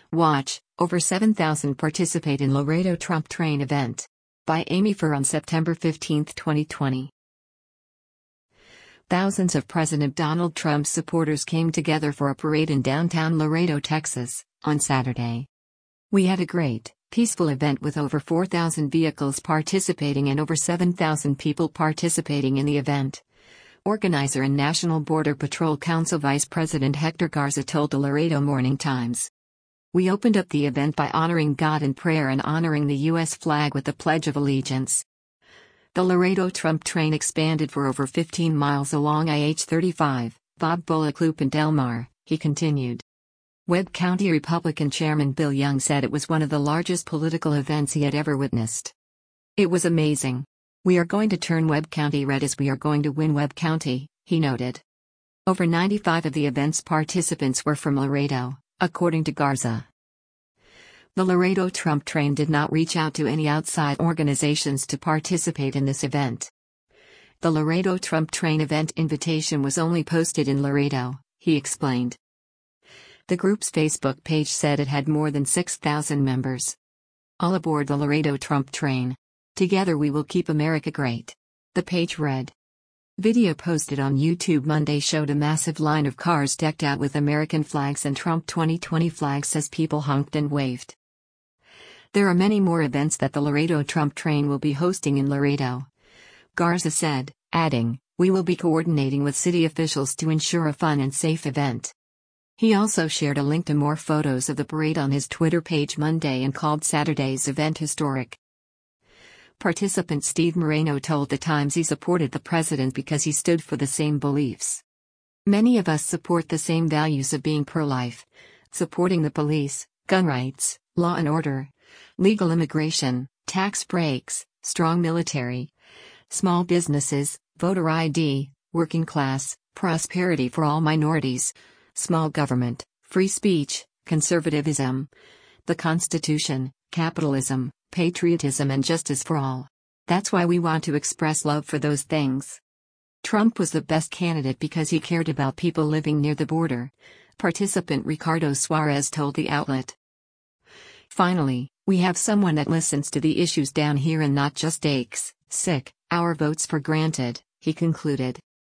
Watch, over 7,000 participate in Laredo Trump train event. By Amy Furr on September 15, 2020. Thousands of President Donald Trump's supporters came together for a parade in downtown Laredo, Texas, on Saturday. We had a great, peaceful event with over 4,000 vehicles participating and over 7,000 people participating in the event. Organizer and National Border Patrol Council Vice President Hector Garza told the Laredo Morning Times. We opened up the event by honoring God in prayer and honoring the U.S. flag with the Pledge of Allegiance. The Laredo Trump train expanded for over 15 miles along I-35, Bob Bullock Loop and Del Mar, he continued. Webb County Republican Chairman Bill Young said it was one of the largest political events he had ever witnessed. It was amazing. We are going to turn Webb County red as we are going to win Webb County, he noted. Over 95 of the event's participants were from Laredo, according to Garza. The Laredo Trump train did not reach out to any outside organizations to participate in this event. The Laredo Trump train event invitation was only posted in Laredo, he explained. The group's Facebook page said it had more than 6,000 members. All aboard the Laredo Trump train. Together we will keep America great. The page read. Video posted on YouTube Monday showed a massive line of cars decked out with American flags and Trump 2020 flags as people honked and waved. There are many more events that the Laredo Trump train will be hosting in Laredo, Garza said, adding, we will be coordinating with city officials to ensure a fun and safe event. He also shared a link to more photos of the parade on his Twitter page Monday and called Saturday's event historic. Participant Steve Moreno told The Times he supported the president because he stood for the same beliefs. Many of us support the same values of being pro-life, supporting the police, gun rights, law and order, legal immigration, tax breaks, strong military, small businesses, voter ID, working class, prosperity for all minorities, small government, free speech, conservatism, the Constitution, capitalism, patriotism and justice for all. That's why we want to express love for those things. Trump was the best candidate because he cared about people living near the border, participant Ricardo Suarez told the outlet. Finally, we have someone that listens to the issues down here and not just takes, our votes for granted, he concluded.